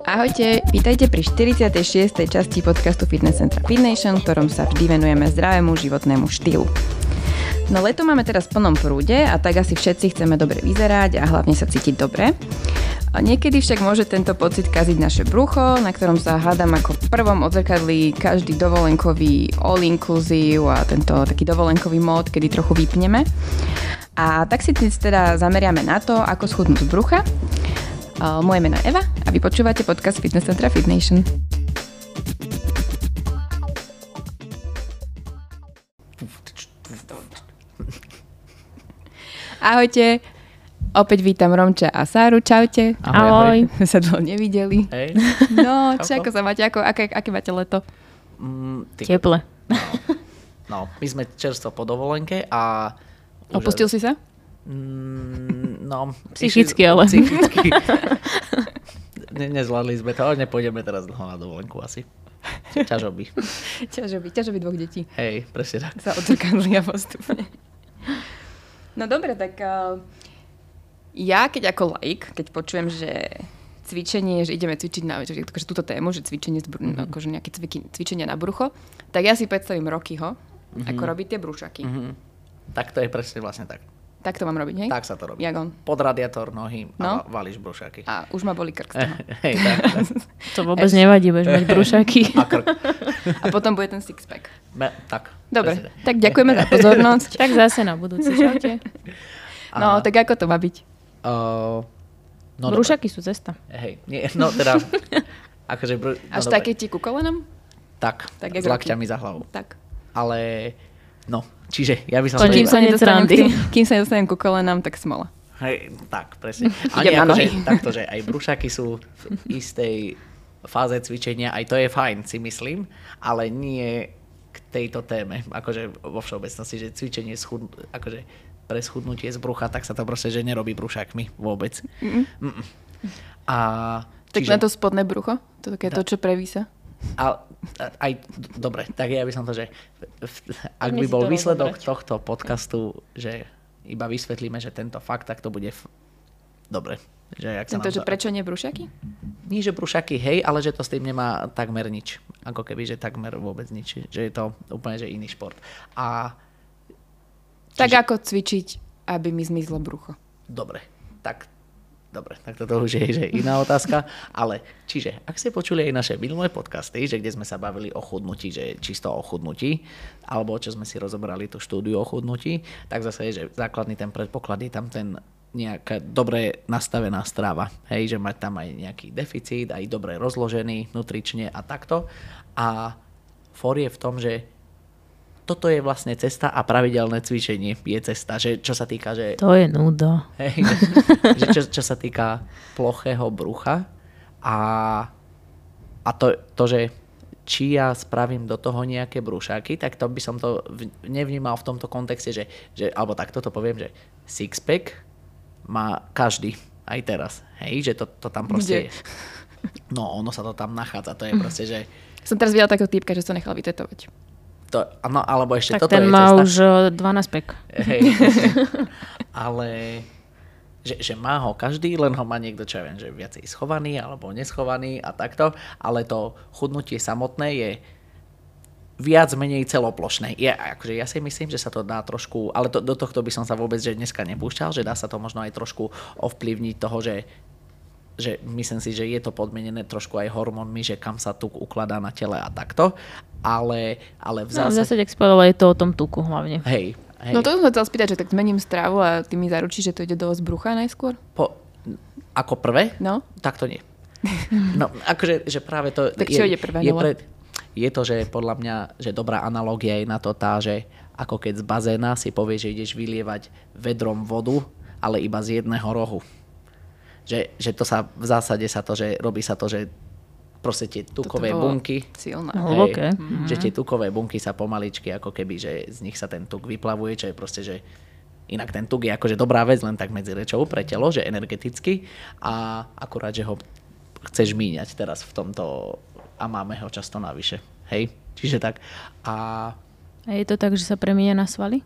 Ahojte, vítajte pri 46. časti podcastu Fitness Centra FitNation, v ktorom sa vždy venujeme zdravému životnému štýlu. No leto máme teraz v plnom prúde a tak asi všetci chceme dobre vyzerať a hlavne sa cítiť dobre. A niekedy však môže tento pocit kaziť naše brucho, na ktorom sa hádam ako v prvom odzrkadlí každý dovolenkový all-inclusive a tento taký dovolenkový mód, kedy trochu vypneme. A tak si dnes teda zameriame na to, ako schudnúť z brucha. Moje meno je Eva a vy počúvate podcast Fitness Centra FitNation. Ahojte, opäť vítam Romča a Sáru, čaute. Ahoj. My sa dlho nevideli. Hej. No, čo, ako sa máte, aké máte leto? Teple. No, my sme čerstvo po dovolenke a... Opustil si sa? No, Psychicky, ale. Psychicky. Nezvládli sme to, ale nepôjdeme teraz dlho na dovolenku asi. Ťažoby. Ťažoby dvoch detí. Hej, presne tak. Sa odzrkadlia postupne. No dobre, tak ja keď ako laik, keď počujem, že cvičenie, že ideme cvičiť na akože túto tému, že cvičenie, akože nejaké cvičenia na brucho, tak ja si predstavím Rockyho, ako robí tie brúšaky. Tak to je presne vlastne tak. Tak to mám robiť, hej? Tak sa to robí. Jak on? Pod radiátor nohy No. a valíš brúšaky. A už ma boli krk z toho. Hej, tak. To vôbec nevadí, budeš mať brúšaky. A krk. A potom bude ten sixpack. Tak. Dobre, presne. tak ďakujeme za pozornosť. Tak zase na budúci, čaute. No, tak ako to má byť? No, Brúšaky sú cesta. Hej, nie, no teda... akože, Až dobre. také ti ku kolenom? Tak, Tak jak s lakťami za hlavu. Tak. Ale, no, čiže ja by som... Kým sa nedostanem kým sa nedostanem ku kolenám, tak smola. Hej, tak, presne. A Idem nie, na akože, nohy. takto, že aj brúšaky sú v istej fáze cvičenia, aj to je fajn, si myslím, ale nie k tejto téme, akože vo všeobecnosti, že cvičenie akože pre schudnutie z brucha, tak sa to proste, že nerobí brúšakmi vôbec. A Tak na to spodné brucho? To také to, čo prevísa? aj, dobre, tak ja by som to, že ak by si bol to výsledok rozobrať. tohto podcastu, že iba vysvetlíme, že tento fakt, tak to bude dobre. Že jak sa Tento, nám že prečo nie brúšaky? Nie, že brúšaky, hej, ale že to s tým nemá takmer nič. Ako keby, že takmer vôbec nič. Že je to úplne, že iný šport. A Tak ako cvičiť, aby mi zmizlo brucho? dobre, tak toto už je že iná otázka, ale čiže, ak ste počuli aj naše minulé podcasty, že kde sme sa bavili o chudnutí, že čisto o chudnutí, alebo čo sme si rozobrali tú štúdiu o chudnutí, tak zase je, že základný ten predpoklad je tam ten nejaká dobre nastavená strava, hej, že mať tam aj nejaký deficit, aj dobre rozložený nutrične a takto. A for je v tom, že toto je vlastne cesta a pravidelné cvičenie je cesta, že čo sa týka, že... To je nuda. Hej, že čo sa týka plochého brucha a to, že či ja spravím do toho nejaké brúšaky, tak to by som to nevnímal v tomto kontexte, že alebo takto to poviem, že sixpack má každý aj teraz. Hej, že to tam proste je. No, ono sa to tam nachádza, to je proste, že... Som teraz videla takého týpka, že sa nechal vytetovať. No, alebo ešte Tak toto ten je má cesta. už 12 pek. Hej. Ale že má ho každý, len ho má niekto, čo ja viem, že viacej schovaný alebo neschovaný a takto, ale to chudnutie samotné je viac menej celoplošné. Akože ja si myslím, že sa to dá trošku, ale do tohto by som sa vôbec že dneska nepúšťal, že dá sa to možno aj trošku ovplyvniť toho, že myslím si, že je to podmienené trošku aj hormónmi, že kam sa tuk ukladá na tele a takto, ale v No, v zásade... zásade, ak spovedala, je to o tom tuku hlavne. Hej. No to som sa chcel spýtať, že tak zmením stravu a ty mi zaručíš, že to ide dole z brucha najskôr? Ako prvé? No. Tak to nie. No, akože že práve to... Tak čo ide prvé? Je to, že podľa mňa, že dobrá analogia je na to tá, že ako keď z bazéna si povieš, že ideš vylievať vedrom vodu, ale iba z jedného rohu. Že to sa v zásade sa to, že robí sa to, že proste tie tukové bunky, silné. Hlboké. že tie tukové bunky sa pomaličky, ako keby, že z nich sa ten tuk vyplavuje, čo je proste, že inak ten tuk je akože dobrá vec, len tak medzi rečou pre telo, že energeticky a akurát, že ho chceš míňať teraz v tomto a máme ho často navyše. Hej? Čiže tak. A je to tak, že sa premieňa na svaly?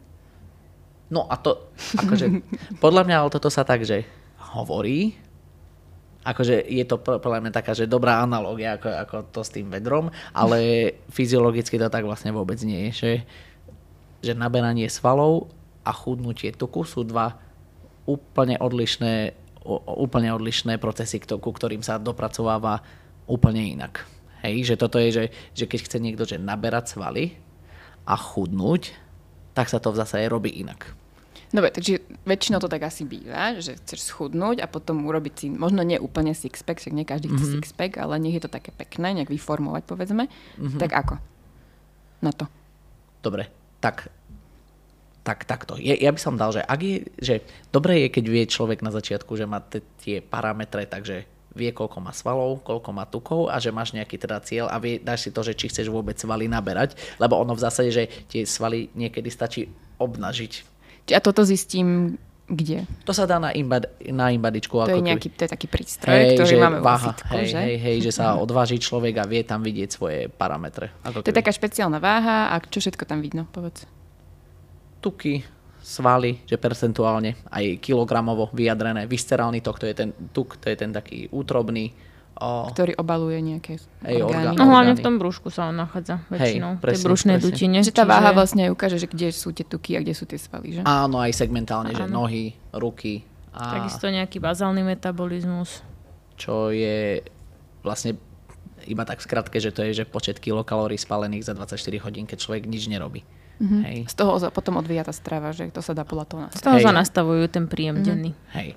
no a to, akože, podľa mňa ale toto sa tak, že hovorí, Akože je to podľa mňa taká, že dobrá analogia ako to s tým vedrom, ale fyziologicky to tak vlastne vôbec nie je, že naberanie svalov a chudnutie tuku sú dva úplne odlišné procesy, ku ktorým sa dopracováva úplne inak. Hej, že toto je, že keď chce niekto že naberať svaly a chudnúť, tak sa to v zásade robí inak. Dobre, takže väčšinou to tak asi býva, že chceš schudnúť a potom urobiť si, možno nie úplne six-pack, však nie každý chce six-pack, ale nech je to také pekné, nejak vyformovať, povedzme. Tak ako? Na to. Dobre, takto. Ja by som dal, že ak je, že dobre je, keď vie človek na začiatku, že má tie parametre, takže vie, koľko má svalov, koľko má tukov a že máš nejaký teda cieľ a dáš si to, že či chceš vôbec svaly naberať, lebo ono v zásade, že tie svaly niekedy stačí obnažiť. A toto zistím kde? To sa dá na imbadičku. To je taký prístroj, ktorý máme vo fitku, že? Hej, že sa odváži človek a vie tam vidieť svoje parametre. To je taká špeciálna váha a čo všetko tam vidno, povedz. Tuky, svaly, že percentuálne, aj kilogramovo vyjadrené. Viscerálny tok, to je ten tuk, to je ten taký útrobný. Ktorý obaluje nejaké orgány. No hlavne v tom brúšku sa on nachádza väčšinou. Tej brušnej dutine. Že tá váha vlastne ukáže, že kde sú tie tuky a kde sú tie svaly, že? Áno, aj segmentálne, že nohy, ruky. Takisto nejaký bazálny metabolizmus. Čo je vlastne iba tak v skratke, že to je že počet kilokalórií spálených za 24 hodín, keď človek nič nerobí. Hej. Z toho potom odvíja tá strava, že to sa dá podľa toho nastaviť. Z toho sa nastavujú ten príjem denný. Hej.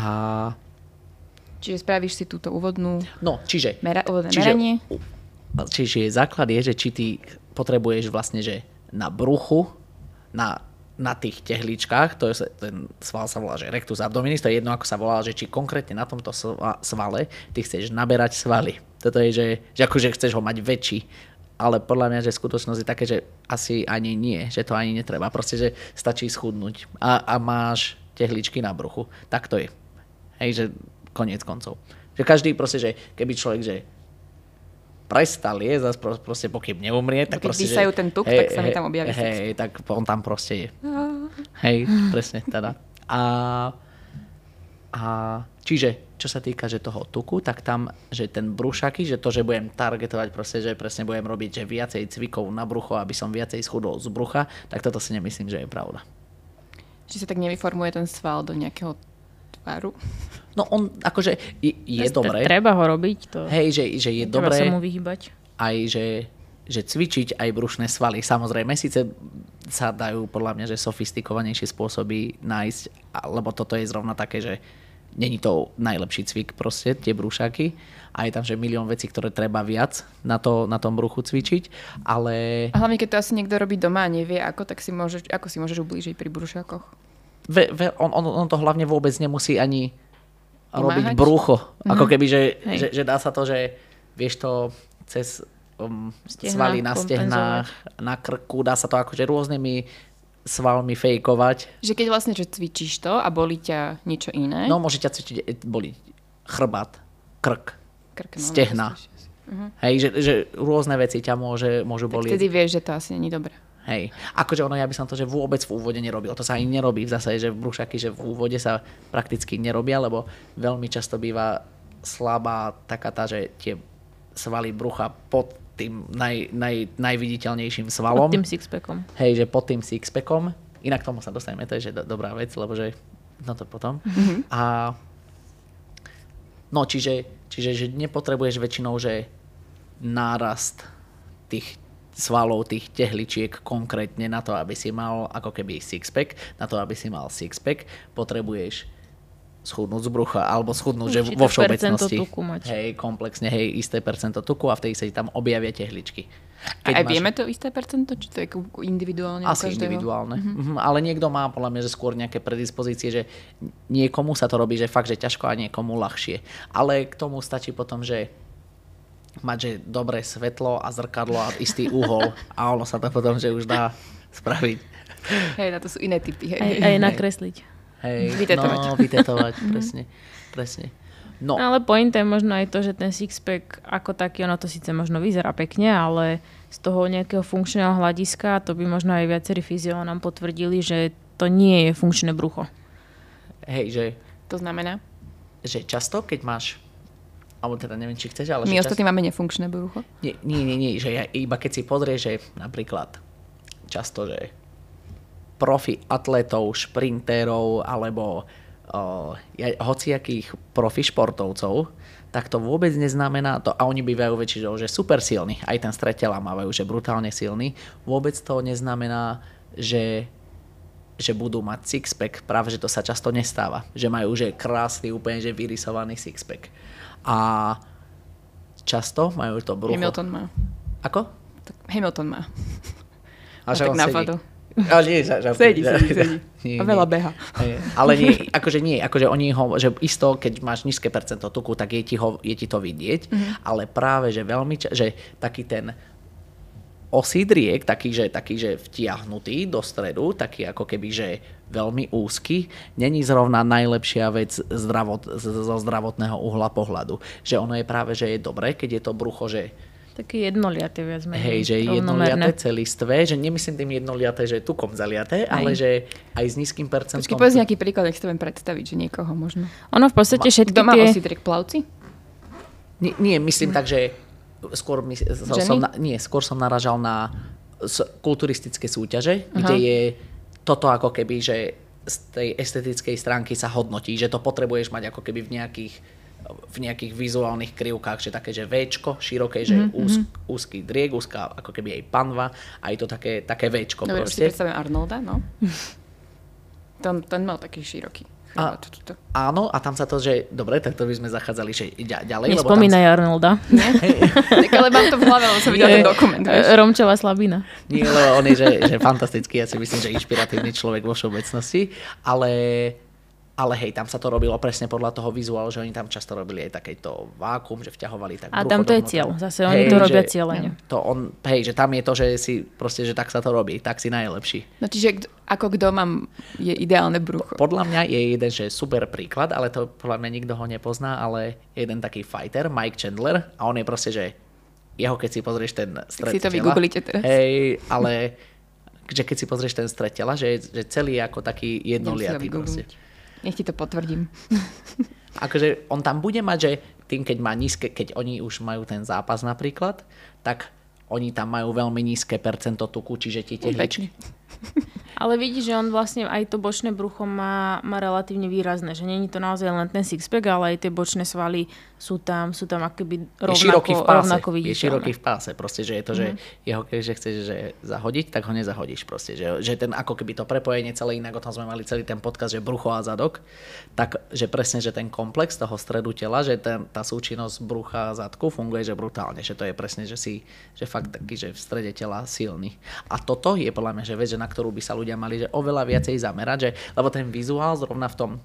Čiže spravíš si túto úvodnú meranie? Čiže základ je, že či ty potrebuješ vlastne, že na bruchu, na tých tehličkách, ten sval sa volá, že rectus abdominis, to je jedno, ako sa volá, že či konkrétne na tomto svale ty chceš naberať svaly. Toto je, že akože chceš ho mať väčší, ale podľa mňa, že skutočnosť je také, že asi ani nie, že to ani netreba. Proste, že stačí schudnúť a máš tehličky na bruchu. Tak to je. Hej, že koniec koncov. Že každý proste, že keby človek, že prestal jesť a proste pokým neumrie, tak keď proste, vysajú ten tuk, tak sa mi tam objaví six. Tak on tam proste je. Hej, presne teda. A čiže, čo sa týka, že toho tuku, tak tam, že ten brúšaky, že to, že budem targetovať proste, že presne budem robiť, že viacej cvikov na brucho, aby som viacej schudol z brucha, tak toto si nemyslím, že je pravda. Či sa tak nevyformuje ten sval do nejakého tvaru? No on akože je dobré. Treba ho robiť. To hej, že je dobré. Treba sa mu vyhýbať. Aj, že cvičiť aj brušné svaly. Samozrejme, síce sa dajú podľa mňa, že sofistikovanejšie spôsoby nájsť, lebo toto je zrovna také, že není to najlepší cvik proste, tie brúšaky. A je tam, že milión vecí, ktoré treba viac na tom bruchu cvičiť, ale... A hlavne, keď to asi niekto robí doma a nevie ako, tak si môžeš ublížiť pri brúšakoch? On to hlavne vôbec nemusí ani robiť brucho. Ako keby, že dá sa to, že vieš to cez svaly na stehnách, na krku, dá sa to akože rôznymi svalmi fejkovať. Že keď vlastne že cvičíš to a bolí ťa niečo iné? No môže ťa cvičiť, bolí chrbát, krk, stehna. Hej, že rôzne veci ťa môžu bolieť. Tak vtedy vieš, že to asi není dobré. Hej, akože ja by som to, že vôbec v úvode nerobil. To sa ani nerobí v zásade, že brúšaky, že v úvode sa prakticky nerobia, lebo veľmi často býva slabá taká tá, že tie svaly brucha pod tým najviditeľnejším svalom. Pod tým sixpackom. Hej, že pod tým sixpackom. Inak tomu sa dostaneme, to je že dobrá vec, lebo že no to potom. A no čiže že nepotrebuješ väčšinou, že nárast tých svalov, tých tehličiek konkrétne na to, aby si mal ako keby sixpack. Na to, aby si mal sixpack, potrebuješ schudnúť z brucha, alebo schudnúť, že vo všeobecnosti. Hej, komplexne, hej, isté percento tuku a vtedy sa tam objavia tehličky. Aj vieme to isté percento? Či to je individuálne? Asi individuálne. Ale niekto má podľa mňa, že skôr nejaké predispozície, že niekomu sa to robí, že fakt, že ťažko a niekomu ľahšie. Ale k tomu stačí potom, že mať, že dobré svetlo a zrkadlo a istý uhol a ono sa to potom, že už dá spraviť. Hej, na to sú iné typy. Aj nakresliť. Hej, vytetovať, presne. No. Ale pointa je možno aj to, že ten sixpack ako taký, ono to síce možno vyzerá pekne, ale z toho nejakého funkčného hľadiska, to by možno aj viacerí fyziológovia nám potvrdili, že to nie je funkčné brucho. Hej, že... To znamená? Že často, keď máš alebo teda neviem, či chceš, ale... My ostatní máme nefunkčné brucho. Nie, že ja, iba keď si pozrieš, že napríklad často, že profi atletov, šprinterov alebo hociakých profi športovcov, tak to vôbec neznamená to, a oni bývajú väčšinou, že super silní, aj ten stred tela mávajú, že brutálne silní, vôbec to neznamená, že budú mať sixpack, práve že to sa často nestáva, že majú že krásny, úplne že vyrysovaný sixpack. A často majú to brucho. Hamilton má. Ako? Tak Hamilton má. A že tak on napadol. Sedí. A veľa beha. Ale nie, akože oni ho, že isto, keď máš nízke percento tuku, tak je ti to vidieť, ale práve, že veľmi, že taký ten osídriek, taký, že vtiahnutý do stredu, taký ako keby, že veľmi úzky, není zrovna najlepšia vec zo zdravotného uhla pohľadu. Že ono je práve, že je dobré, keď je to brucho, že také jednoliaté viac menej. Hej, že jednoliaté celistvé, že nemyslím tým jednoliaté, že tukom zaliaté, ale že aj s nízkym percentom. Počkej, povedz nejaký príklad, ak si to viem predstaviť, že niekoho možno. Ono v podstate všetky Kto má osídriek, plavci? Nie, myslím tak, že skôr som naražal na kulturistické súťaže, kde je toto ako keby, že z tej estetickej stránky sa hodnotí, že to potrebuješ mať ako keby v nejakých vizuálnych krivkách, že také, že Včko, široké, že úzky driek, úzká ako keby aj panva, aj to také Včko Dobre, proste. už si predstavím Arnolda, no. Ten mal taký široký chrbát. Áno, a tam sa to, že dobre, tak to by sme zachádzali že ďalej. Nespomínaj Arnolda. Tak ale mám to v hlave, lebo som videl ten dokument. Romčová slabina. Nie, lebo on je že fantastický, ja si myslím, že inšpiratívny človek vo všeobecnosti, ale hej, tam sa to robilo presne podľa toho vizuálu, že oni tam často robili aj takéto vákuum, že vťahovali tak a brucho tam to je dovnútra. cieľ, zase oni to robia cieľene. Že tam je to, že si proste, že tak sa to robí, tak si najlepší. No čiže ako kto je ideálne brucho? Podľa mňa je jeden, že super príklad, ale to podľa mňa nikto ho nepozná, ale je jeden taký fighter, Mike Chandler, a on je proste, že jeho keď si pozrieš ten stred si to tela, vygooglite teraz. hej, ale že keď si pozrieš ten stred tela, že celý je ako taký jednoliatý proste. Nech ti to potvrdím. Akože on tam bude mať, že tým, keď má nízke, keď oni už majú ten zápas napríklad, tak oni tam majú veľmi nízke percento tuku, čiže tie tehličky. Ale vidíš, že on vlastne aj to bočné brucho má relatívne výrazné, že nie je to naozaj len ten sixpack, ale aj tie bočné svaly sú tam akoby rovnako viditeľné. Je široký v páse, proste, že je to, že jeho keďže chceš že zahodiť, tak ho nezahodíš proste, že ten ako keby to prepojenie celé inak, o tom sme mali celý ten podcast, že brucho a zadok, tak že presne, že ten komplex toho stredu tela, že tá súčinnosť brucha a zadku funguje, že brutálne, že to je presne, že fakt taký, že v strede tela silný. A toto je podľa mňa, že vec, na ktorú by sa ľudia mali že oveľa viacej zamerať, lebo ten vizuál zrovna v tom,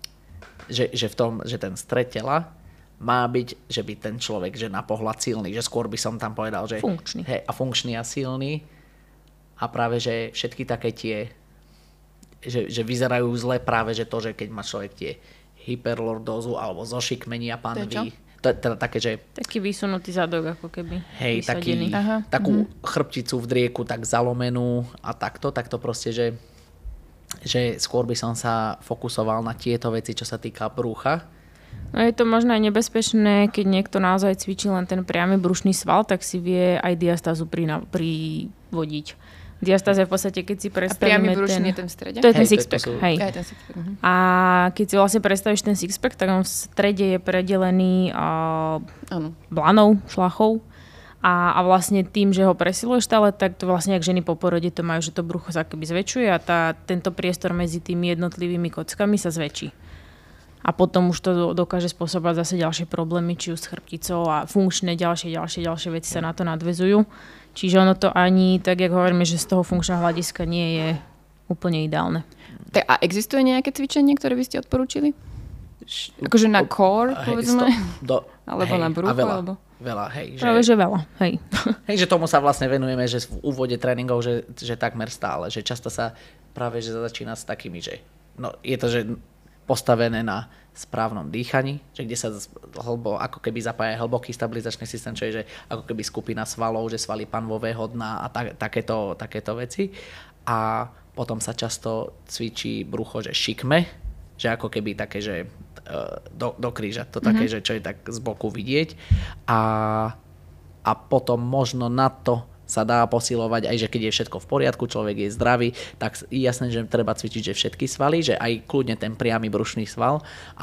že ten stred tela má byť, že by ten človek, že na pohľad silný, že skôr by som tam povedal, že funkčný. Funkčný a silný a práve, že všetky také tie, že vyzerajú zle práve, že to, že keď má človek tie hyperlordózu alebo zošikmenia panvy, to je teda také, že taký vysunutý zadok ako keby. Hej, takú chrbticu v drieku tak zalomenú a takto proste, že skôr by som sa fokusoval na tieto veci, čo sa týka brúcha. No je to možno aj nebezpečné, keď niekto naozaj cvičí len ten priamy brušný sval, tak si vie aj diastázu privodiť. Diastáza je v podstate, keď si predstavíme a priamy brušný je ten v strede? To je ten sixpack, hej. Ten sixpack. A keď si vlastne predstavíš ten sixpack, tak on v strede je predelený blanou, šlachou. A vlastne tým, že ho presiluješ stále, tak to vlastne, ak ženy po porode to majú, že to brucho sa akoby zväčšuje a tento priestor medzi tými jednotlivými kockami sa zväčší. A potom už to dokáže spôsobať zase ďalšie problémy, či už s chrbticou a funkčné ďalšie veci sa na to nadväzujú. Čiže ono to ani, tak jak hovoríme, že z toho funkčného hľadiska nie je úplne ideálne. Tak a existuje nejaké cvičenie, ktoré by ste odporúčili? Akože na core, povedzme? Alebo na brucho? Veľa, hej. Práve, že veľa, hej. Hej, že tomu sa vlastne venujeme, že v úvode tréningov, že takmer stále, že často sa práve, že začína s takými, že je to, že postavené na správnom dýchaní, že kde sa ako keby zapája hlboký stabilizačný systém, čo je, že ako keby skupina svalov, že svaly panvového dna a takéto veci. A potom sa často cvičí brucho, že šikme, že ako keby také, že do kríža, to také, že čo je tak z boku vidieť a potom možno na to sa dá posilovať, aj že keď je všetko v poriadku, človek je zdravý, tak jasné, že treba cvičiť, že všetky svaly, že aj kľudne ten priamy brušný sval,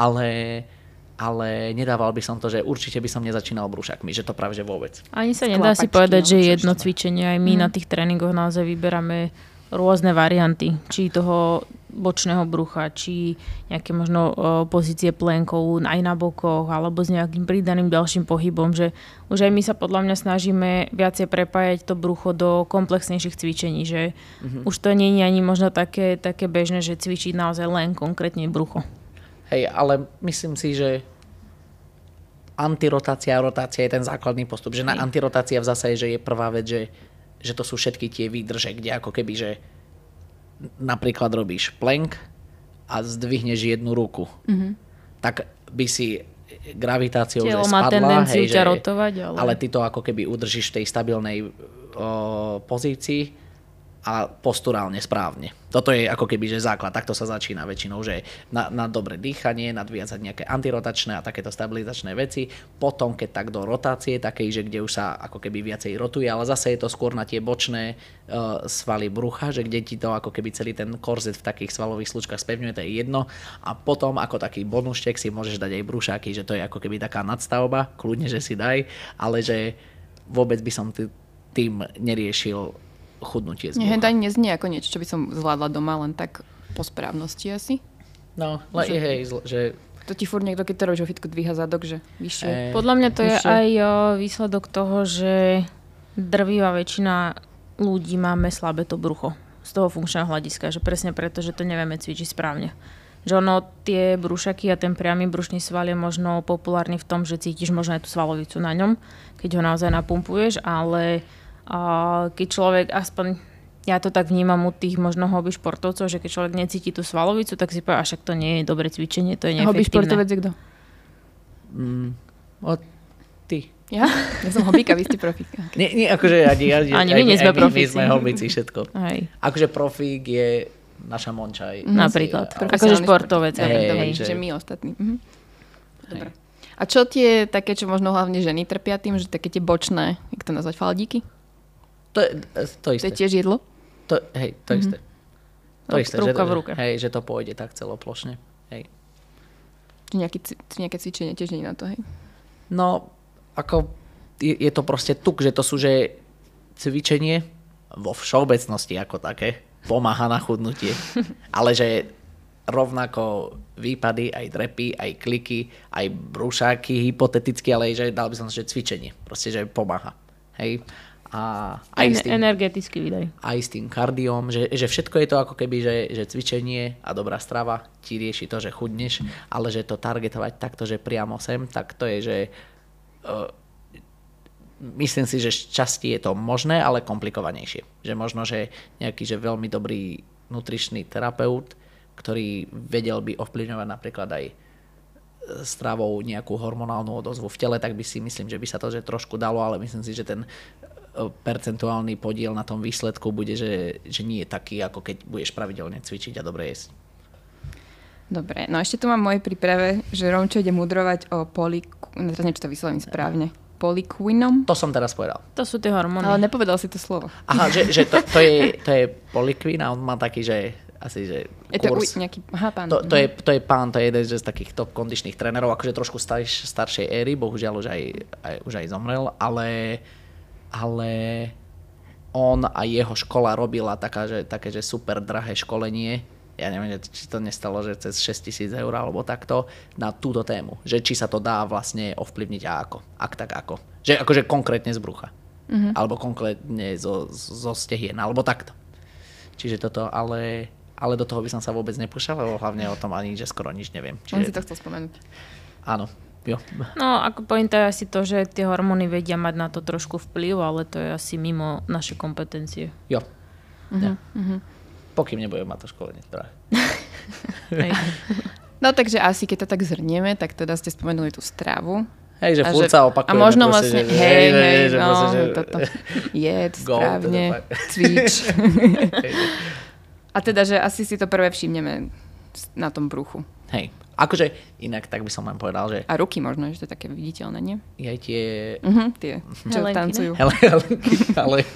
ale nedával by som to, že určite by som nezačínal brúšakmi, že to práve že vôbec. Ani sa nedá si povedať, že jedno cvičenie, aj my na tých tréningoch naozaj vyberáme rôzne varianty, či toho bočného brucha, či nejaké možno pozície plenkov aj na bokoch, alebo s nejakým pridaným ďalším pohybom, že už aj my sa podľa mňa snažíme viacej prepájať to brucho do komplexnejších cvičení, že už to nie je ani možno také bežné, že cvičiť naozaj len konkrétne brucho. Hej, ale myslím si, že antirotácia a rotácia je ten základný postup, že na antirotácia v zásade, že je prvá vec, že to sú všetky tie výdrže, kde ako keby, že napríklad robíš plank a zdvihneš jednu ruku. Tak by si gravitáciou telo že má spadla, tendenciu ťa rotovať, ale ty to ako keby udržíš v tej stabilnej pozícii a posturálne správne. Toto je ako keby, že základ. Takto sa začína väčšinou, že na dobré dýchanie, nadviazať nejaké antirotačné a takéto stabilizačné veci. Potom, keď tak do rotácie, takej, že kde už sa ako keby viacej rotuje, ale zase je to skôr na tie bočné svaly brucha, že kde ti to ako keby celý ten korzet v takých svalových slučkách spevňuje, to je jedno. A potom ako taký bonusček si môžeš dať aj brúšaky, že to je ako keby taká nadstavba, kľudne, že si daj, ale že vôbec by som tým neriešil chudnutie z brucha. Nie, ani neznie ako niečo, čo by som zvládla doma, len tak po správnosti asi. No, že to ti furt niekto, keď to robíš vo fitku, dvíha zadok, že vyššie. Podľa mňa to je aj výsledok toho, že drvivá väčšina ľudí máme slabé to brucho z toho funkčného hľadiska, že presne preto, že to nevieme cvičiť správne. Že ono, tie brúšaky a ten priamy brušný sval je možno populárny v tom, že cítiš možno aj tú svalovicu na ňom, keď ho naozaj napumpuješ, ale keď človek, aspoň ja to tak vnímam u tých možno hobby športovcov, že keď človek necíti tú svalovicu, tak si povie, však to nie je dobré cvičenie, to je neefektívne. Hobby športovec je kto? Ty. Ja? Ja som hobbyka, vy ste profík. Okay. Nie, akože ani my nie sme profíci. My sme hobbyci, všetko. Hej. Akože profík je naša Monča. Napríklad. Akože športovec. Že my ostatní. Dobre. A čo tie také, čo možno hlavne ženy trpia tým, že také tie bočné, jak to nazvať, faldíky? To isté. To je tiež jedlo? To isté. To isté, ruka v ruke. Hej, že to pôjde tak celoplošne. Hej. Nejaké cvičenie tiež nie je na to, hej? No, ako je to proste tuk, že to sú, že cvičenie vo všeobecnosti ako také pomáha na chudnutie. Ale že rovnako výpady, aj drepy, aj kliky, aj brúšáky, hypoteticky, ale že dal by som, že cvičenie. Proste, že pomáha. Hej. A aj energetický výdaj. Aj s tým kardiom, že všetko je to ako keby, že cvičenie a dobrá strava ti rieši to, že chudneš, ale že to targetovať takto, že priamo sem, tak to je, že myslím si, že šťastie je to možné, ale komplikovanejšie. Že možno, že nejaký že veľmi dobrý nutričný terapeut, ktorý vedel by ovplyvňovať napríklad aj stravou nejakú hormonálnu odozvu v tele, tak by si myslím, že by sa to že trošku dalo, ale myslím si, že ten percentuálny podiel na tom výsledku bude, že nie je taký, ako keď budeš pravidelne cvičiť a dobre jesť. Dobre, no ešte tu mám v mojej príprave, že Romčo ide mudrovať o teraz niečo to vyslovím správne. Poliquinom? To som teraz povedal. To sú tie hormóny. Ale nepovedal si to slovo. Aha, že to je poliquin a on má taký, že asi, že kurz. Je to nejaký pán. To je pán, to je jeden z takých top kondičných trénerov, akože trošku staršej éry, bohužiaľ už aj zomrel, ale on a jeho škola robila také, že super drahé školenie. Ja neviem, či to nestalo, že cez 6 000 eur alebo takto na túto tému. Že či sa to dá vlastne ovplyvniť a ako. Ak tak ako. Že akože konkrétne z brucha. Alebo konkrétne zo stehien, alebo takto. Čiže toto, ale do toho by som sa vôbec nepúšťal, lebo hlavne o tom ani, že skoro nič neviem. On si to chcel spomenúť. Áno. Jo. No, ako pointa je asi to, že tie hormóny vedia mať na to trošku vplyv, ale to je asi mimo naše kompetencie. Jo. Ja. Pokým nebudem mať to školenie. No takže asi keď to tak zhrnieme, tak teda ste spomenuli tú stravu. Hej, že furt sa opakujeme. A možno vlastne, že toto jed, správne, cvič. A teda, že asi si to prvé všimneme na tom bruchu. Hej, akože inak tak by som len povedal, že... A ruky možno, že to je také viditeľné, nie? Aj tie... Tie, čo tancujú. Ale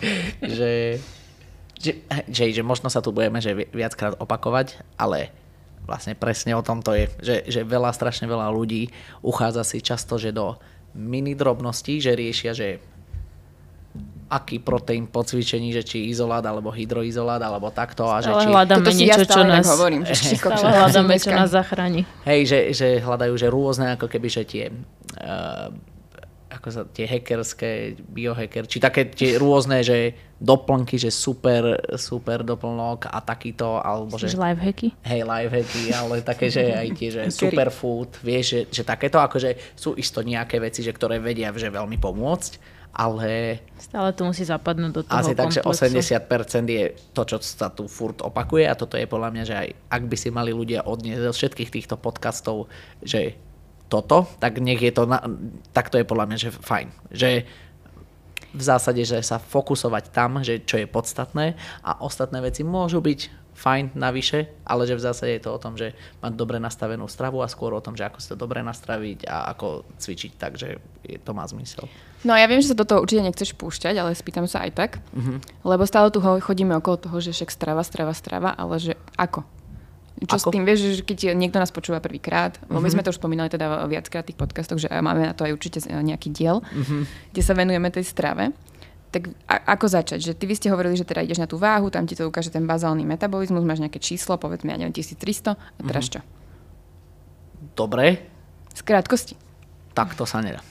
že možno sa tu budeme že viackrát opakovať, ale vlastne presne o tom to je, že strašne veľa ľudí uchádza si často, že do mini drobností, že riešia, že aký proteín po cvičení, že či izolát, alebo hydroizolát, alebo takto. A že či... hľadáme niečo, čo nás... Hovorím, hľadáme, čo nás zachráni. Hej, že hľadajú, že rôzne, ako keby, že tie... ako sa tie hackerské, biohacker, či také tie rôzne, že doplnky, že super doplnok a takýto, alebo že... lifehacky? Hej, lifehacky, ale také, že aj tie, že superfood, vieš, že takéto, akože sú isto nejaké veci, že ktoré vedia, že veľmi pomôcť, ale... Stále to musí zapadnúť do toho asi komplexu. Takže 80% je to, čo sa tu furt opakuje a toto je podľa mňa, že aj ak by si mali ľudia odniesť zo všetkých týchto podcastov, že toto, tak nech je to, tak to je podľa mňa, že fajn. Že v zásade, že sa fokusovať tam, že čo je podstatné a ostatné veci môžu byť fajn navyše, ale že v zásade je to o tom, že mať dobre nastavenú stravu a skôr o tom, že ako si to dobre nastaviť a ako cvičiť, takže to má zmysel. No ja viem, že sa do toho určite nechceš púšťať, ale spýtam sa aj tak, lebo stále tu chodíme okolo toho, že však strava, ale že ako? Čo s tým, vieš, že keď niekto nás počúva prvýkrát, my sme to už spomínali teda viackrát v tých podcastoch, že máme na to aj určite nejaký diel, kde sa venujeme tej strave. Tak ako začať? Že vy ste hovorili, že teda ideš na tú váhu, tam ti to ukáže ten bazálny metabolizmus, máš nejaké číslo, povedzme, ja neviem, 1300 a teraz čo? Dobre. Z krátkosti. Tak to sa nedá.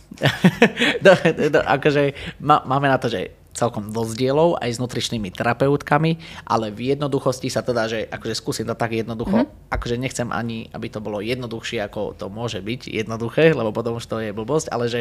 Akože máme na to, že celkom dosť dielov aj s nutričnými terapeutkami, ale v jednoduchosti sa to dá, že akože skúsim to tak jednoducho, akože nechcem ani, aby to bolo jednoduchšie, ako to môže byť jednoduché, lebo potom už to je blbosť, ale že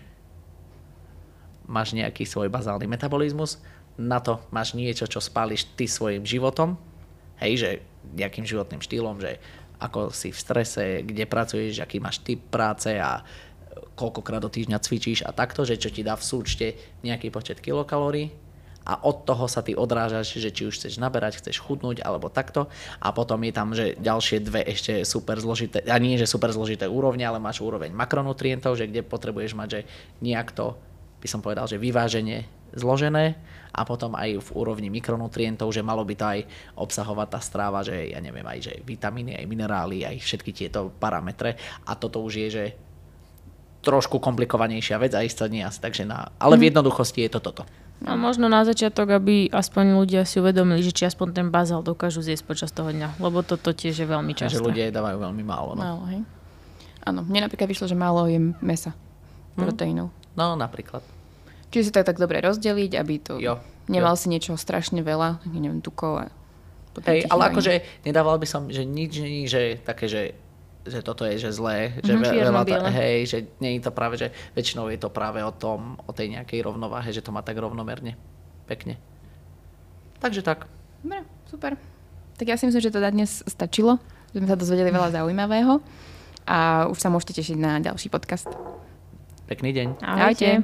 máš nejaký svoj bazálny metabolizmus, na to máš niečo, čo spáliš ty svojim životom, hej, že nejakým životným štýlom, že ako si v strese, kde pracuješ, aký máš typ práce a koľkokrát do týždňa cvičíš a takto, že čo ti dá v súčte nejaký počet kilokalórií a od toho sa ty odrážaš, že či už chceš naberať, chceš chudnúť alebo takto a potom je tam, že ďalšie dve ešte super zložité, a nie že super zložité úrovne, ale máš úroveň makronutrientov, že kde potrebuješ mať, že nejak to, by som povedal, že vyváženie zložené a potom aj v úrovni mikronutrientov, že malo by to aj obsahovať tá stráva, že ja neviem, aj že vitamíny, aj minerály, aj všetky tieto parametre a toto už je, že trošku komplikovanejšia vec a isto nie asi, takže ale v jednoduchosti je to toto. A možno na začiatok, aby aspoň ľudia si uvedomili, že či aspoň ten bazál dokážu zjesť počas toho dňa, lebo toto tiež je veľmi časté. Takže ľudia dávajú veľmi málo. No. Málo, hej. Áno, mne napríklad vyšlo, že málo je mäsa, proteínov. No, napríklad. Čiže si to tak dobre rozdeliť, aby to nemal si niečoho strašne veľa, neviem, tukov. Hej, ale akože nedával by som, že nič nie že také, že toto je že zlé, že veľa hej, že nie je to práve, že väčšinou je to práve o tej nejakej rovnováhe, že to má tak rovnomerne, pekne. Takže tak. Dobre, super. Tak ja si myslím, že to dnes stačilo, že sme sa dozvedeli veľa zaujímavého a už sa môžete tešiť na ďalší podcast. Pekný deň. Ahojte.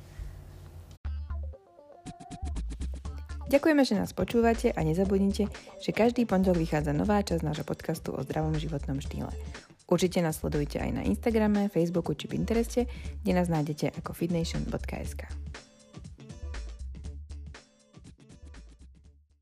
Ďakujeme, že nás počúvate a nezabudnite, že každý pondelok vychádza nová časť nášho podcastu o zdravom životnom štýle. Určite nás sledujte aj na Instagrame, Facebooku či Pintereste, kde nás nájdete ako fitnation.sk.